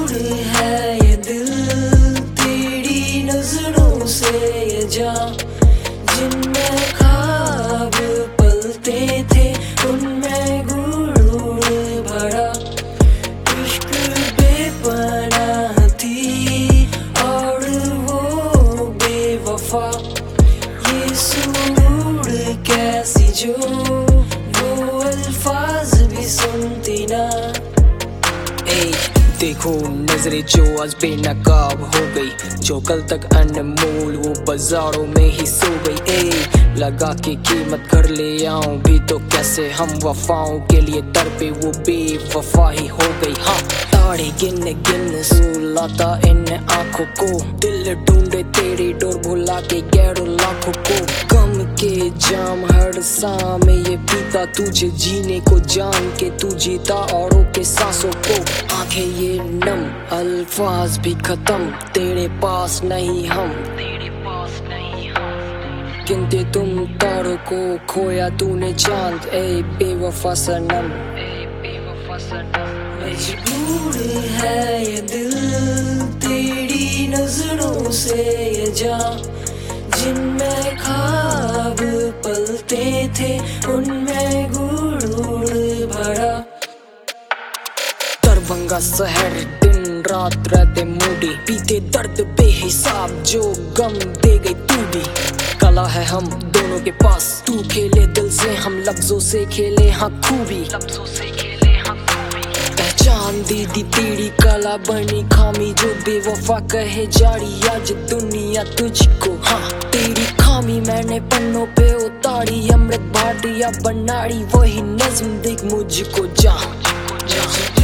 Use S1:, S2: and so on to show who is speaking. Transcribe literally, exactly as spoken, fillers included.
S1: मजबूर है ये दिल तेरी नजरों से ये जान, जिनमें ख्वाब पलते थे उनमें गुरूर भरा। इश्क बेपनाह थी और वो बेवफा, ये सुरूर कैसी जो वो अल्फाज भी सुनती ना।
S2: ए देखो नजरें जो आज बेनकाब हो गई, जो कल तक अनमोल वो बाजारों में ही सो गई। ए लगा के कीमत कर ले आऊं भी तो कैसे, हम वफाओं के लिए दर पे वो बेवफा ही हो गई। हाँ ताड़े गिन गिन सुलाता इन आंखों को, दिल ढूंढे तेरी डोर भुला के गैरों लाखों को। गम के जाम हर सा में ये पीता तुझे जीने को, जान के तू जीता औरों के सांसों को। आंखें ये नम अल्फाज भी खत्म, तेरे पास नहीं हम, तेरे पास नहीं हम। गिनते तुम तारों को खोया तूने चांद, ए बेवफा सनम, ए बेवफा सनम।
S1: मजबूर है ये दिल तेरी नजरों से ये जान, जिनमें ख्वाब पलते थे उनमें गुरूर भरा।
S2: दरभंगा शहर दिन रात रहते मूडी, पीते दर्द बेहिसाब जो गम दे गई तू भी। कला है हम दोनों के पास, तू खेले दिल से हम लफ्जों से खेले हाँ खूबी, लफ्जों से खेले हाँ खूबी। पहचान दी दी तेरी कला बनी खामी, जो बेवफा कहे जारी आज दुनिया तुझको। हाँ तेरी खामी मैंने पन्नों पे उतारी, अमृत भाटिया बनाड़ी वही नज्म दिख मुझको जा।